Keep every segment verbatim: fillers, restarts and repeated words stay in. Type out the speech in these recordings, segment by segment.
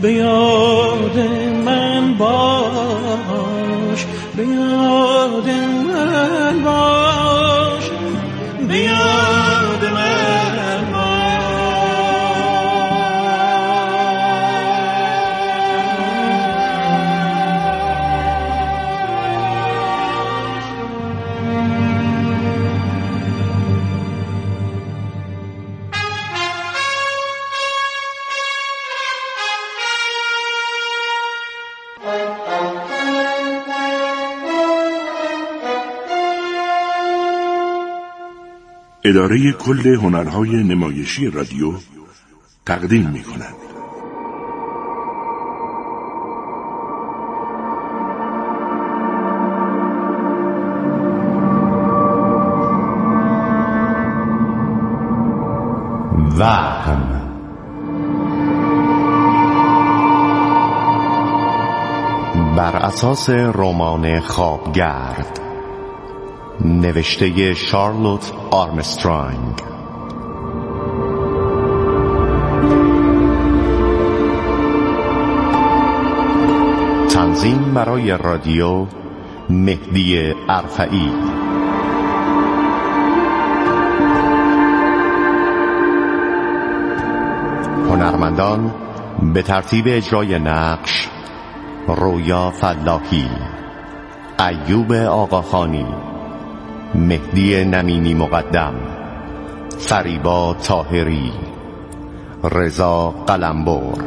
به یاد من باش، به یاد من باش، به یاد من باش. اداره کل هنرهای نمایشی رادیو تقدیم می کند. وهم. بر اساس رمان خوابگرد نوشته شارلوت آرمسترانگ، تنظیم برای رادیو مهدی ارفعی، هنرمندان به ترتیب اجرای نقش: رویا فلاحی، ایوب آقاخانی، مهدی نمینی مقدم، فریبا طاهری، رضا قلمبر.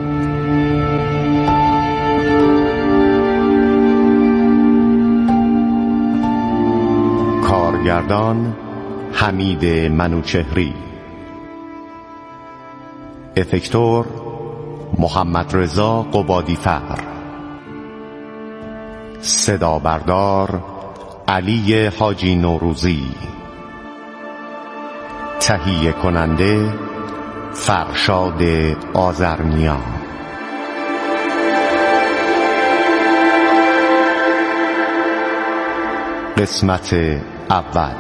کارگردان حمید منوچهری، افکتور محمد رضا قبادیفر، صدا بردار علی حاجی نوروزی، تهیه کننده فرشاد آذرنیا. قسمت اول.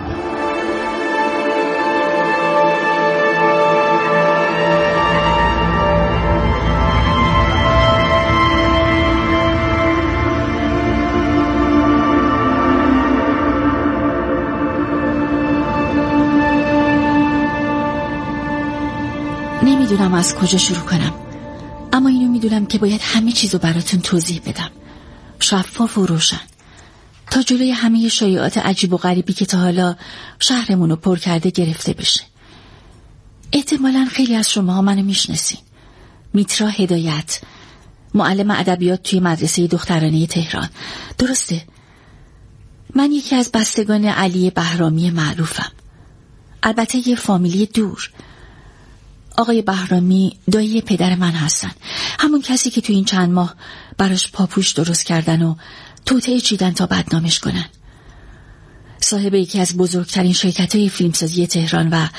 نمیدونم از کجا شروع کنم، اما اینو میدونم که باید همه چیزو براتون توضیح بدم، شفاف و روشن، تا جلوی همه شایعات عجیب و غریبی که تا حالا شهرمونو پر کرده گرفته بشه. احتمالاً خیلی از شماها منو میشناسین. میترا هدایت، معلم ادبیات توی مدرسه دخترانه تهران. درسته؟ من یکی از بستگان علی بهرامی معروفم. البته یه فامیلی دور. آقای بهرامی دایی پدر من هستن، همون کسی که تو این چند ماه براش پاپوش درست کردن و توطئه چیدن تا بدنامش کنن. صاحب یکی از بزرگترین شرکت‌های فیلمسازی تهران و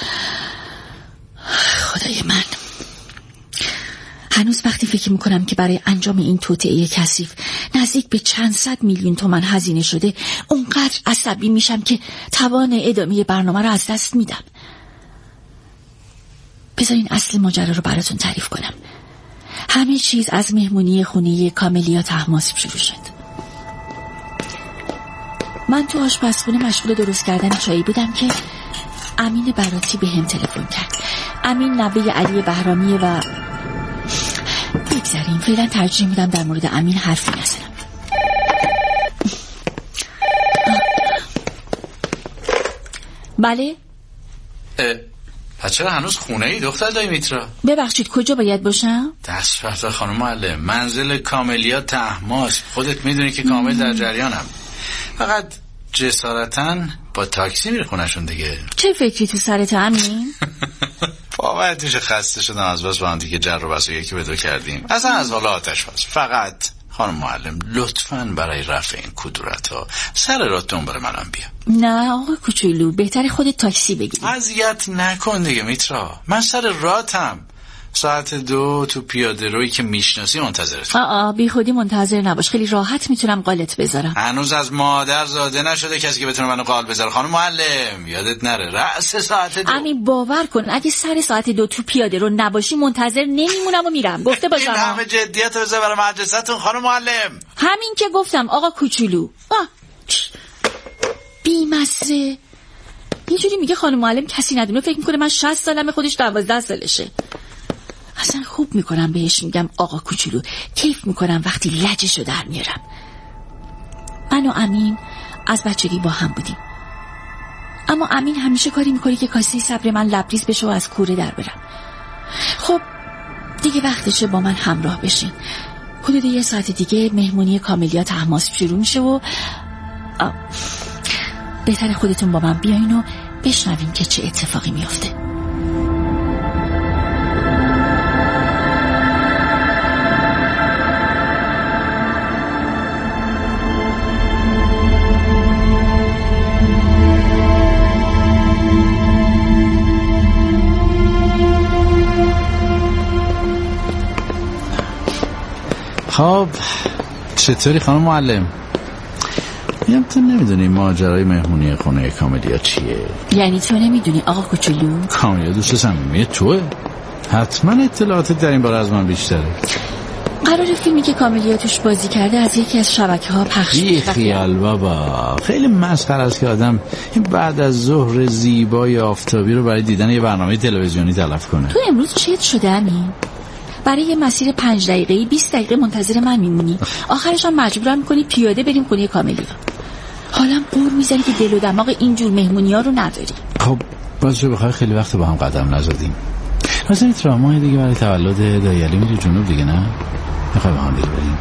خدای من، هنوز وقتی فکر میکنم که برای انجام این توطئه کثیف نزدیک به چند صد میلیون تومان هزینه شده، اونقدر عصبی میشم که توان ادامه برنامه رو از دست میدم. بذارین اصل ماجرا رو براتون تعریف کنم. همه چیز از مهمونی خونه کاملیا طهماسب شروع شد. من تو آشپزخونه مشغول درست کردن چایی بودم که امین براتی به هم تلفن کرد. امین نوه علی بهرامیه و بگذاریم فعلا ترجیح میدم در مورد امین حرفی نزنم. بله؟ پس چرا هنوز خونه ای دختر دایی میترا؟ ببخشید کجا باید باشم؟ دست فردا خانم معلم، منزل کاملیا طهماسب. خودت میدونی که کامل در جریانم. فقط جسارتاً با تاکسی میره خونشون دیگه. چه فکری تو سرت امین؟ واقعا دیگه خسته شدم از بس با هم دیگه جر و بحث یکی به دو کردیم. اصلا از حالا آتش بس. فقط خانم معلم لطفاً برای رفع این کدورت‌ها سر راه دنبال منم بیا. نه آقا کوچولو، بهتره خودت تاکسی بگیری. اذیت نکن دیگه میترا، من سر راهتم. ساعت دو تو پیاده روی که میشناسی منتظرت. آآ بی خودی منتظر نباش، خیلی راحت میتونم قالت بذارم. هنوز از مادر زاده نشده کسی که بتونه منو قال بذاره. خانم معلم یادت نره رأس ساعت دو. امین باور کن اگه سر ساعت دو تو پیاده رو نباشی منتظر نمیمونم و میرم. گفته باشم. این همه جدیت رو بذار برای مدرسه‌تون خانم معلم. همین که گفتم آقا کوچولو. بی‌مزه. یه جوری میگه خانم معلم کسی ندونه، فکر میکنه من شصت سالمه خودش دوازده سالشه. اصلا خوب میکنم بهش میگم آقا کوچولو. کیف میکنم وقتی لجشو در میارم. من و امین از بچگی با هم بودیم، اما امین همیشه کاری میکنه که کاسه صبر من لبریز بشه و از کوره در برم. خب دیگه وقتشه با من همراه بشین. حدود یه ساعت دیگه مهمونی کاملیا تحماس شروع میشه و آه. بهتره خودتون با من بیاین و بشنوین که چه اتفاقی میافته. خب چطوری خانم معلم؟ میگم تو نمیدونی ماجرای مهمونی خونه کاملیا چیه؟ یعنی تو نمیدونی آقا کوچولو؟ کاملیا دوست صمیمی توئه، حتما اطلاعاتت در این باره از من بیشتره. قراره فیلمی که کاملیا توش بازی کرده از یکی از شبکه‌ها پخش بشه. بی خیال بابا، خیلی مسخره است که آدم بعد از ظهر زیبای آفتابی رو برای دیدن یه برنامه تلویزیونی تلف کنه. تو امروز چت شده امین؟ برای یه مسیر پنج دقیقه‌ای بیست دقیقه منتظر من میمونی، آخرش هم مجبورم میکنی پیاده بریم خونه کاملیا. حالم قور میزنی که دل و دماغ اینجور مهمونی‌ها رو نداری. خب باز چه بخوای خیلی وقت با هم قدم نزدیم. مثلا این ترامای دیگه برای تولد دایلی میری جنوب دیگه، نه؟ میخوای با هم دیگه بریم؟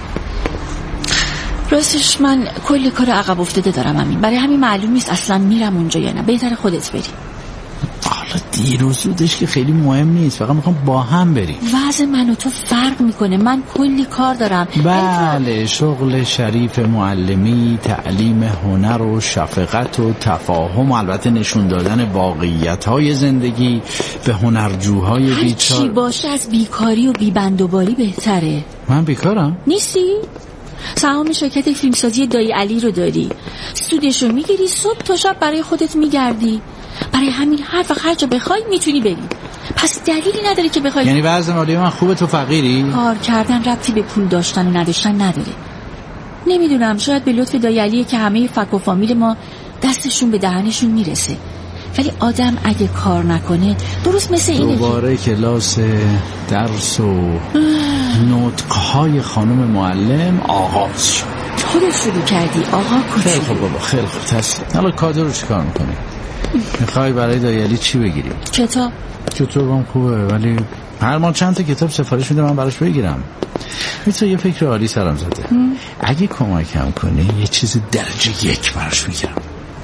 راستش من کلی کار عقب افتاده دارم امین، برای همین معلوم نیست اصلا میرم اونجا یا نه. بهتره خودت بری. حالا دیر و زودش که خیلی مهم نیست، فقط میخوام با هم بریم. وضع من و تو فرق میکنه، من کلی کار دارم. بله شغل شریف معلمی، تعلیم هنر و شفقت و تفاهم و البته نشون دادن واقعیت‌های زندگی به هنرجوهای بیچاره. چی باشه از بیکاری و بیبندوباری بهتره. من بیکارم؟ نیستی؟ سهام شرکت فیلمسازی دایی علی رو داری، سودشو میگیری، صبح تا شب برای خودت میگردی. برای همین هر وقت هر جا بخوای میتونی بری، پس دلیلی نداره که بخوای. یعنی وضع مالی من خوبه تو فقیری؟ کار کردن ربطی به پول داشتن و نداشتن نداره. نمیدونم، شاید به لطف دایی علیه که همه فک و فامیل ما دستشون به دهنشون میرسه، ولی آدم اگه کار نکنه درست مثل اینه. دوباره کلاس درس و نطقهای خانم معلم آغاز شد. خودت شروع کردی آقا کوچولو. خیلی خوب بابا، خیلی خوب. تس حالا کادو رو چیکار میکنی؟ میخوای برای دایی علی چی بگیری؟ کتاب. کتابم خوبه ولی هر ماه چند تا کتاب سفارش میده من براش بگیرم. میتونه یه فکر عالی سرم زده. هم. اگه کمکم کنی یه چیز درجه یک براش میگیرم.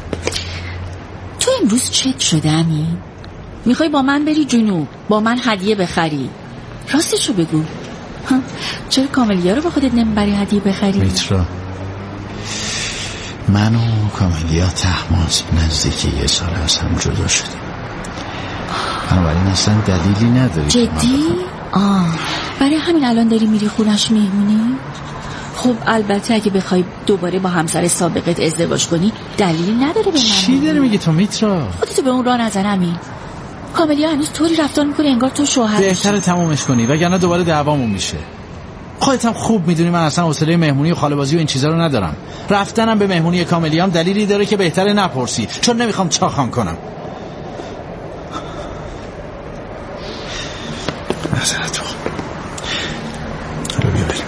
تو امروز چت شده امین؟ میخوای با من بری جنوب، با من هدیه بخری؟ راستشو بگو. چرا کاملیا رو با خودت نمیبری هدیه بخری؟ میترا، من و کاملیا تحماس نزدیکی یه سال از هم جدا شدیم، بنابراین اصلا دلیلی نداری. جدی؟ آه برای همین الان داری میری خونش میمونی؟ خب البته اگه بخوای دوباره با همسر سابقت ازدواج کنی دلیلی نداره به من. چی داری میگی تو میترا؟ خودتو به اون راه نزن امین. کاملیا هنوز طوری رفتار میکنه انگار تو شوهرش. بهتره تمومش کنی وگرنه دوباره دعوامون میشه. خودت هم خوب میدونی من اصلا حوصله مهمونی و خاله بازی و این چیزا رو ندارم. رفتنم به مهمونی کاملیام دلیلی داره که بهتره نپرسی، چون نمیخوام چاخان کنم. نظر تو حالا بیا بریم.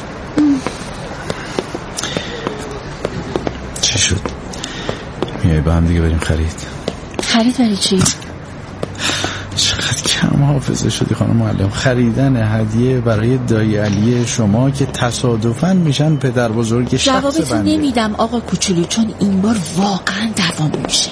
چی شد؟ میای با هم دیگه بریم خرید؟ خرید برای چی؟ چقدر کم حافظه شدی خانم معلم. خریدن هدیه برای دایی علی شما که تصادفاً میشن پدر بزرگ شخص بنده. جوابتو نمیدم آقا کوچولو، چون این بار واقعا دوام میشه.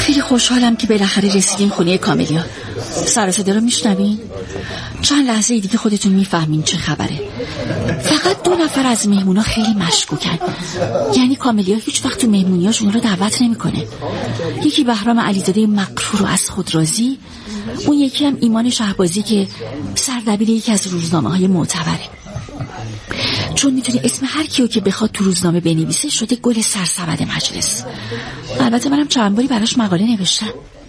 خیلی خوشحالم که بالاخره رسیدیم خونه کاملیا. سر و صدا رو میشنوین؟ چند لحظه دیگه خودتون میفهمین چه خبره. فقط دو نفر از مهمونا خیلی مشکوکن. یعنی کاملیا هیچ وقت تو مهمونیاش اون رو دعوت نمیکنه. یکی بهرام علیزاده مغرور و از خود راضی، اون یکی هم ایمان شهبازی که سردبیر یکی از روزنامه‌های معتبره. چون میتونه اسم هر کیو که بخواد تو روزنامه بنویسه شده گل سرسبد مجلس. البته منم چند باری براش مقاله نوشتم.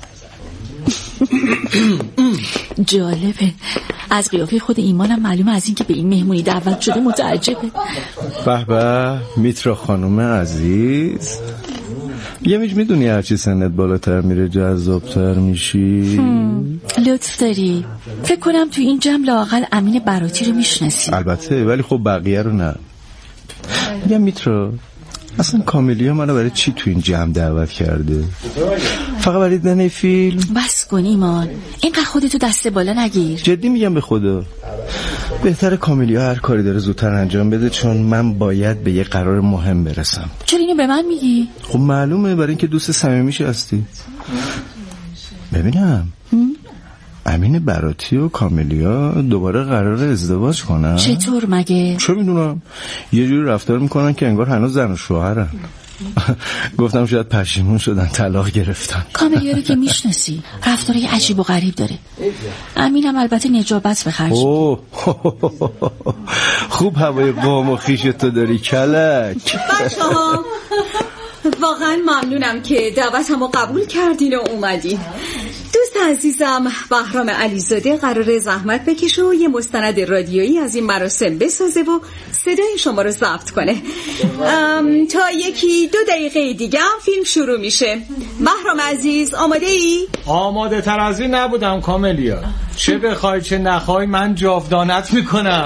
جالبه، از قیافه خود ایمانم معلومه از این که به این مهمونی دعوت شده متعجبه. به به میترا خانم عزیز، یه میج میدونی هرچی سنت بالاتر میره جذابتر میشی. لطف داری. فکر کنم تو این جمع لااقل امین براتی رو میشناسی. البته، ولی خب بقیه رو نه. میگم میترا، اصلا کاملیا منو برای چی تو این جمع دعوت کرده؟ فقط برای دیدن فیلم؟ بس کن ایمان، اینقدر خودتو دست بالا نگیر. جدی میگم به خدا. بهتره کاملیا هر کاری داره زودتر انجام بده، چون من باید به یه قرار مهم برسم. چرا اینو به من میگی؟ خب معلومه، برای اینکه دوست صمیمیش هستی. ببینم امین براتی و کاملیا دوباره قرار ازدواج کنن؟ چطور مگه؟ چه میدونم، یه جوری رفتار میکنن که انگار هنوز زن و شوهرن. گفتم شاید پشیمون شدن طلاق گرفتن. کاملیا رو که میشناسی، رفتاری عجیب و غریب داره. امین هم البته نجابت به خرج. خوب هوای قوم و خیش تو داری کلک. بچه‌ها واقعا ممنونم که دعوتمو قبول کردین و اومدین. دوست عزیزم بهرام علیزاده قراره زحمت بکشه و یه مستند رادیویی از این مراسم بسازه و صدای شما رو ضبط کنه. تا یکی دو دقیقه دیگه هم فیلم شروع میشه. بهرام عزیز آماده ای؟ آماده تر از این نبودم کاملیا. چه بخوای چه نخوای من جاودانت میکنم.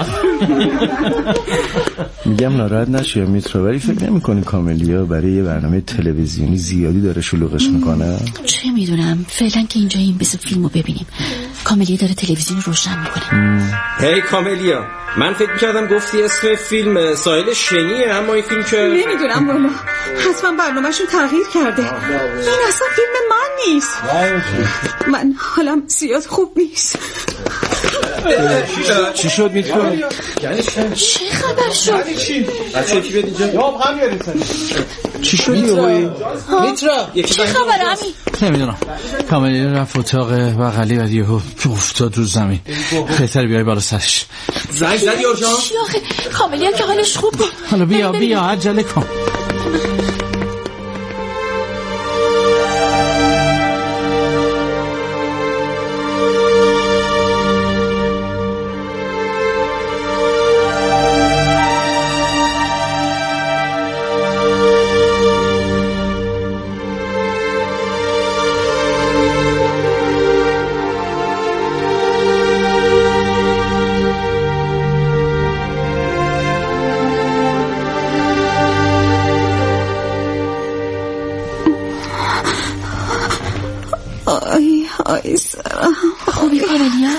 میگم ناراحت نشی میترا، ولی فکر نمی‌کنی کاملیا برای یه برنامه تلویزیونی زیادی داره شلوغش میکنه؟ چه میدونم، فعلا که اینجا این بذار فیلمو ببینیم. کاملیا داره تلویزیون روشن میکنه. هی کاملیا، من فکر میکردم گفتی اسم فیلم ساحل شنیه، اما این فیلم که نمیدونم والا، حتما برنامه‌شون تغییر کرده. این اصلا فیلم من نیست. من حالم زیاد خوب نیست. چی شد میترا؟ چه خبر شد؟ بچه کی بیاد اینجا؟ یاب هم یادی چی شد یه میترا؟ چه خبر امی؟ نمیدونم، کاملیا رفت اتاق بغلی و یهو افتاد رو زمین. بهتر بیای بالا سرش. زنگ زدی آجان؟ چی آخه؟ کاملیا که حالش خوب بود. حالا بیا بیا عجله کن. آی آی سرم. خوبی کاملیا؟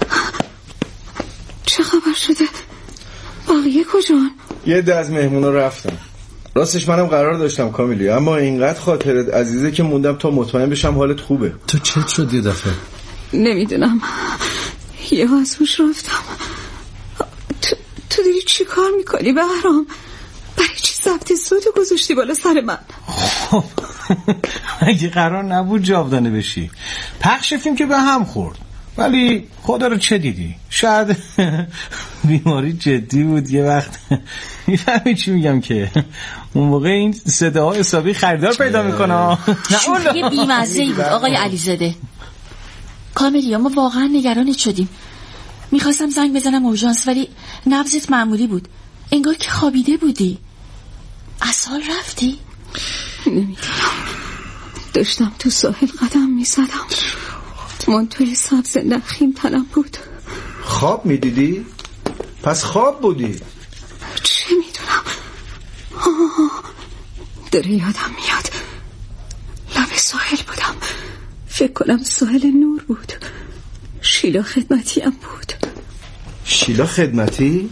چه خبر شده؟ بقیه کجان؟ یه ده از مهمونا رفتن. راستش منم قرار داشتم کاملیا، اما اینقدر خاطرت عزیزه که موندم تا مطمئن بشم حالت خوبه. تو چت شد یه دفعه؟ نمیدونم، یه از هوش رفتم. تو, تو داری چی کار میکنی بهرام؟ برای چی ضبط صوتو گذاشتی بالا سر من؟ خب اگه قرار نبود جاودانه بشی، پخش فیلم که به هم خورد. ولی خدا رو چه دیدی؟ شاید بیماری جدی بود یه وقت. میفهمی چی میگم که اون موقع این صداها حسابی خریدار پیدا میکنه. شوخی بی‌مزه‌ای بود آقای علیزاده. کاملیا ما واقعا نگرانت شدیم. میخواستم زنگ بزنم اورژانس ولی نبضت معمولی بود. انگار که خوابیده بودی. از حال رفتی؟ نمیدونم، داشتم تو ساحل قدم میزدم، منطقه سبز نخیم تنم بود. خواب میدیدی؟ پس خواب بودی؟ چه میدونم. آه داره یادم میاد، لب ساحل بودم. فکر کنم ساحل نور بود. شیلا خدمتی هم بود. شیلا خدمتی؟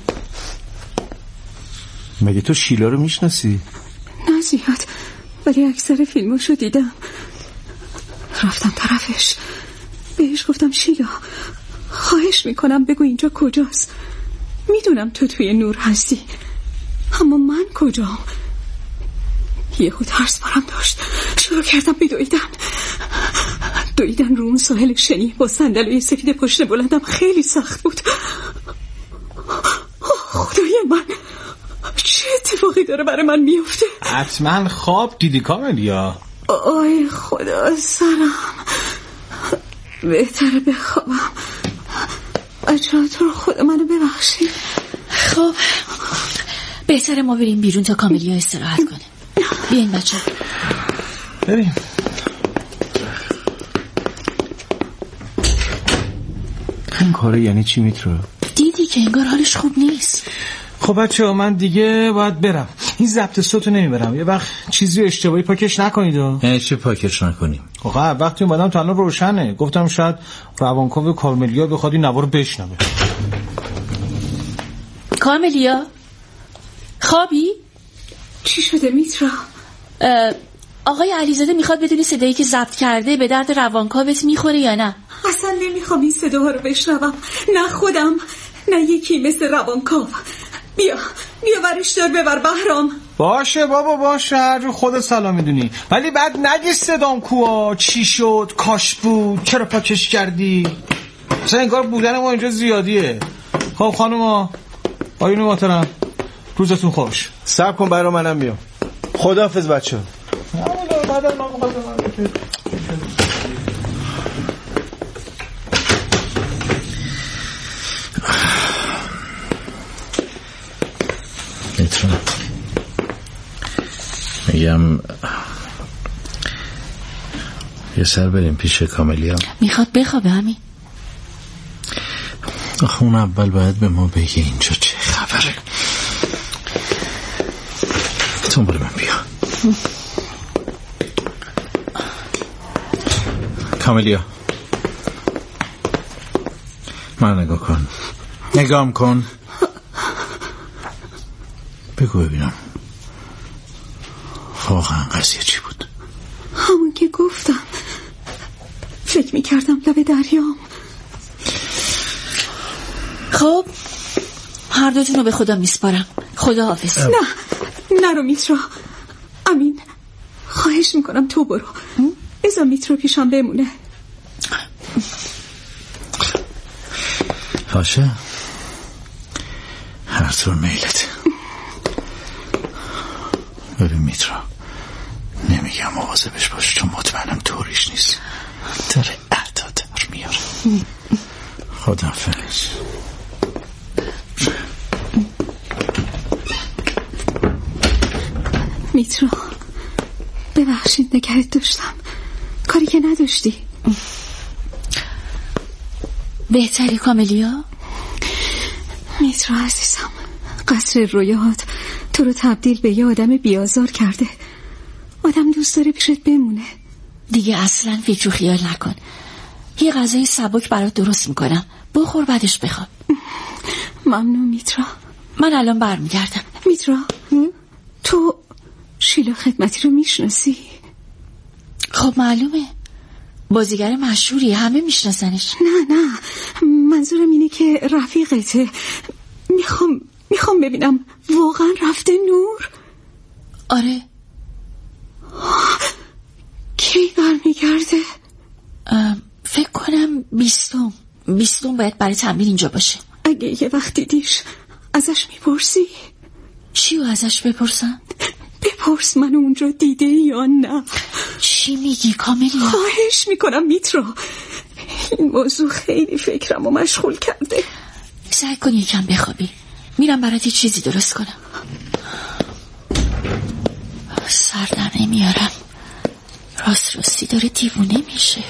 مگه تو شیلا رو میشناسی؟ نه زیاد، ولی اکثر فیلماشو دیدم. رفتم طرفش. بهش گفتم شیلا خواهش میکنم بگو اینجا کجاست. میدونم تو توی نور هستی، اما من کجام؟ یه خود ترس برم داشت. شروع کردم بدویدن دویدن رو اون ساحل شنی با صندلی سفید پشت بلندم. خیلی سخت بود. خدای من، چه اتفاقی داره برای من میفته؟ حتما خواب دیدی کاملیا. آی خدا سرم، بهتره بخوابم. بچه‌ها تو رو خدا منو ببخشید. خب بهتره ما بریم بیرون تا کاملیا استراحت کنه. بیاین بچه بریم. این کاره یعنی چی میترو؟ دیدی که انگار حالش خوب نیست. خب بچه ها من دیگه باید برم. این ضبط صوتو نمیبرم، یه وقت چیزی اشتباهی پاکش نکنید. یعنی چی پاکش نکنیم؟ آقا وقتی اومدم تا الان روشنه. گفتم شاید روانکاو کارملیا بخواد این نوار رو بشنوه. کارملیا خوابی؟ چی شده میترا؟ آقای علیزاده میخواد بدونی صدایی که ضبط کرده به درد روانکاوت میخوره یا نه. اصلا نمیخوام این صداها رو بشنوم، نه خودم نه یکی مثل روانکاو. بیا بیا برش دار ببر بهرام. باشه بابا باشه، هر جو خودت سلام میدونی، ولی بعد نگی صدام کوا چی شد، کاش بود، چرا پاکش کردی. اصلا انگار بودن ما اینجا زیادیه. خب خانوما آیون محترم روزتون خوش. صبر کن برا منم میام. خداحافظ بچه. میتونم میگم یه سر بریم پیش کاملیا. میخواد بخوابه همین. آخه اون اول باید به ما بگه اینجا چه خبره. دنبال من بیا. کاملیا من نگاه کن، نگام کن، بگو ببینم واقعا قضیه چی بود؟ همون که گفتم، فکر میکردم لب دریام. خب هر دوتون رو به خدا میسپارم. خدا حافظ. نه نرو میترا. امین خواهش میکنم تو برو، بذار میترا پیشم بمونه. باشه هر طور میلت. ببین میترا، نمیگم مواظبش باش چون مطمئنم طوریش نیست، داره اعداد در میاره. خداحافظ. میترا ببخشید نگهت داشتم، کاری که نداشتی. بهتری کاملیا؟ میترا عزیزم، قصر رویات تو رو تبدیل به یه آدم بیازار کرده. آدم دوست داره پیشت بمونه. دیگه اصلا فکر و خیال نکن. یه غذای سبک برات درست میکنم، بخور بعدش بخواب. ممنون میترا. من الان برمیگردم. میترا تو شیلا خدمتی رو میشناسی؟ خب معلومه، بازیگر مشهوری، همه میشناسنش. نه نه منظورم اینه که رفیقته. میخوام میخوام ببینم واقعا رفته نور؟ آره. کی برمیگرده؟ فکر کنم بیستم بیستم باید برای تمرین اینجا باشه. اگه یه وقت دیدیش ازش میپرسی؟ چیو ازش بپرسم؟ بپرس من اونجا دیده یا نه. چی میگی کاملیا؟ خواهش میکنم میترا، این موضوع خیلی فکرم و مشغول کرده. سعی کن یکم بخوابی، میرم برات یه چیزی درست کنم. سر در نمیارم، راست راستی داره دیوونه میشه.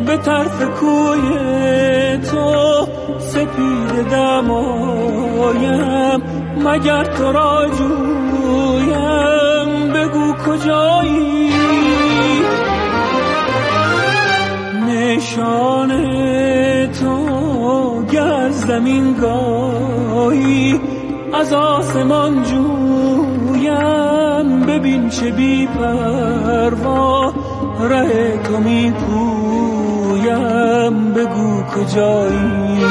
به طرف کوی تو سپید دمایم، مگر تو را جویم بگو کجایی. نشان تو گر زمین گاهی از آسمان جویم، ببین چه بی پروا ره تو می پویم بگو کجایی.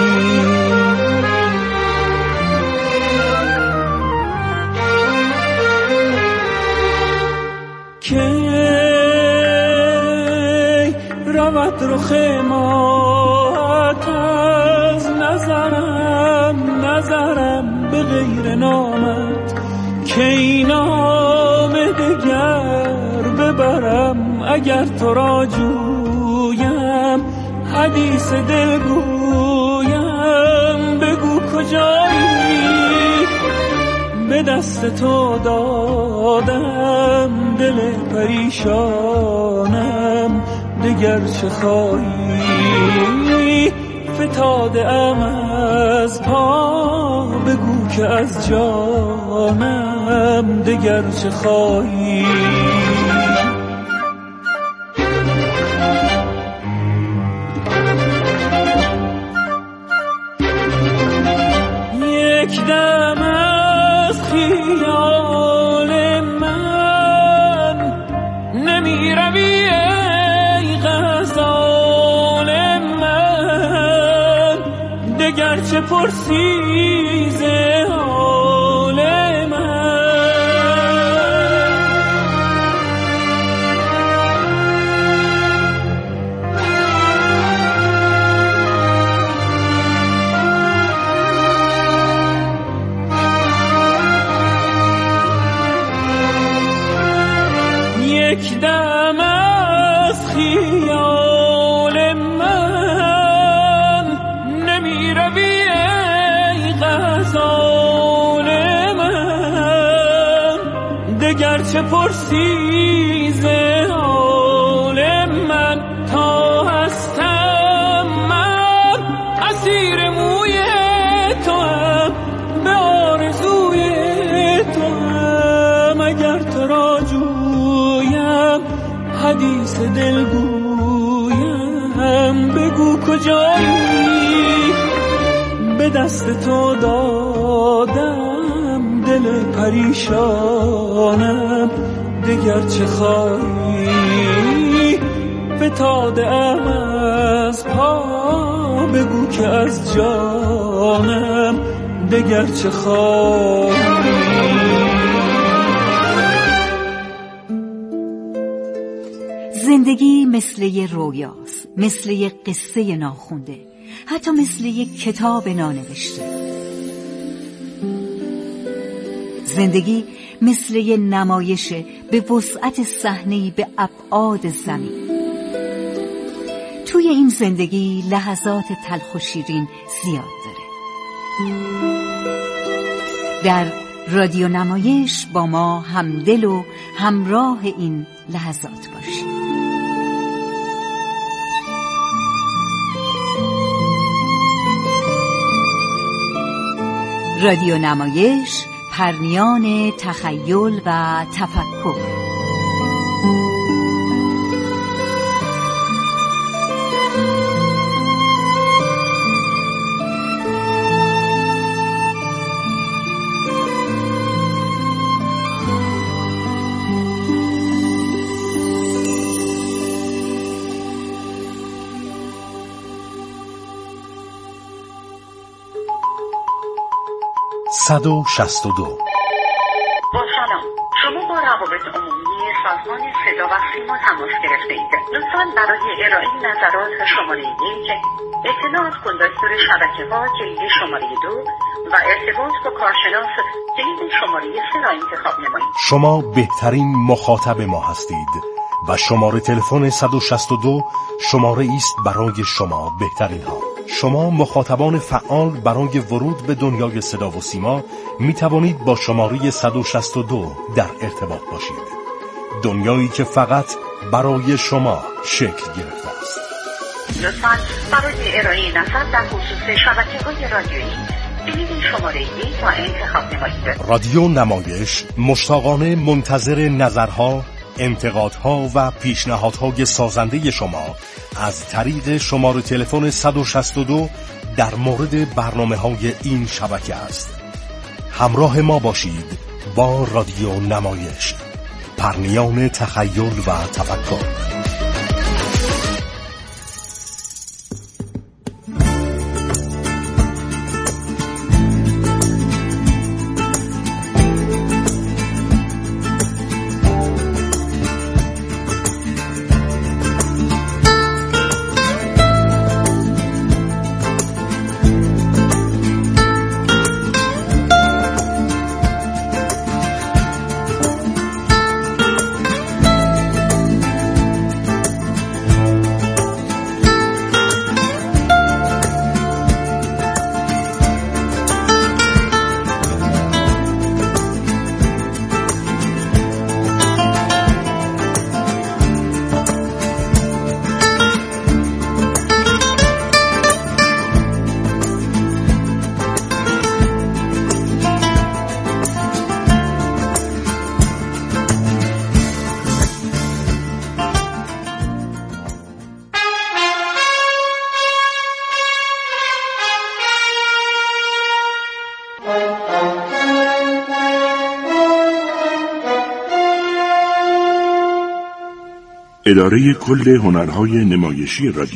کی رود رخ ماهت از نظرم، نظرم به غیر نامت، کی نام دگر ببرم اگر تو را جویم، حدیث دل گویم بگو کجایی. به دست تو دادم دل پریشانم، دگر چه خواهی. فتاده ام از پا بگو که از جانم، دگر چه خواهی. یک دم از خیال من نمی روی ای غزال من، دگر چه پرسی ز حال من. یک دم از خیال من نمی روی ای غزال من، دگر چه پرسی ز حال من. تا هستم من اسیر موی تو هم، به آرزوی تو هم، اگر تو را جویم حدیث دل گویم بگو کجایی. به دست تو دادم دل پریشانم، دگر چه خواهی. فتاده ام از پا بگو که از جانم، دگر چه خواهی. زندگی مثل یه رویاست، مثل یه قصه ناخونده، حتی مثل یه کتاب نانوشته. زندگی مثل یه نمایش به وسعت صحنه‌ای به ابعاد زمین. توی این زندگی لحظات تلخ و شیرین زیاد داره. در رادیو نمایش با ما همدل و همراه این لحظات باشید. رادیو نمایش، پرنیان تخیل و تفکر. صد و شصت و دو. با سلام، شما با روابط عمومی سازمان صدا و سیما تماس گرفته اید. لطفاً برای ارائه نظرات شماره یک، اطلاعات کندکتور شبکه ها کلید شماره دو و ارتباط با کارشناس کلید شماره سه را انتخاب نمایید. شما بهترین مخاطب ما هستید و شماره تلفن صد و شصت و دو شماره است برای شما بهترین ها. شما مخاطبان فعال برای ورود به دنیای صدا و سیما می توانید با شماره صد و شصت و دو در ارتباط باشید. دنیایی که فقط برای شما شکل گرفته است. لطفاً برای ارائه نظر در خصوص شبکه‌های رادیویی کلید شماره یک را انتخاب نمایید. رادیو نمایش مشتاقانه منتظر نظرها، انتقادها و پیشنهادهای سازنده شما از طریق شماره تلفن صد و شصت و دو در مورد برنامه‌های این شبکه است. همراه ما باشید با رادیو نمایش، پرنیان تخیل و تفکر. اداره کل هنرهای نمایشی رادیو